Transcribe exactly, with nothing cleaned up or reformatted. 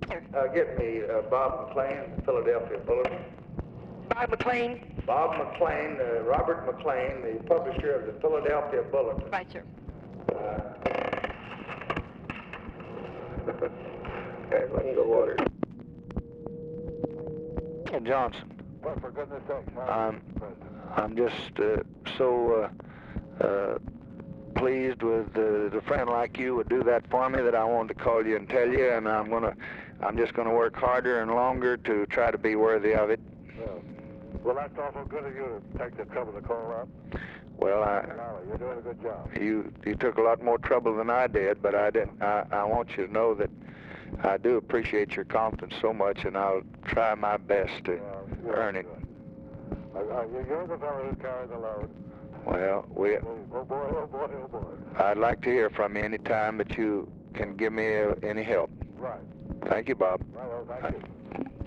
sir. Uh, get me uh, Bob McLean, Philadelphia Bulletin. Bob McLean? Bob McLean, uh, Robert McLean, the publisher of the Philadelphia Bulletin. Right, sir. Uh, okay, let me go water. Johnson. Well, for goodness sake, I'm, I'm just uh, so uh, uh, pleased with uh, a friend like you would do that for me that I wanted to call you and tell you, and I'm gonna, I'm just gonna work harder and longer to try to be worthy of it. Yeah. Well, that's awful good of you to take the trouble to call up. Well, I, Golly, you're doing a good job. you you took a lot more trouble than I did, but I didn't. I, I want you to know that I do appreciate your confidence so much, and I'll try my best to Well, earn it. Uh, uh, you're the fellow who carried the load. Well, we. Oh boy, oh boy, oh boy. I'd like to hear from you any time that you can give me uh, any help. Right. Thank you, Bob. Right, well, thank you.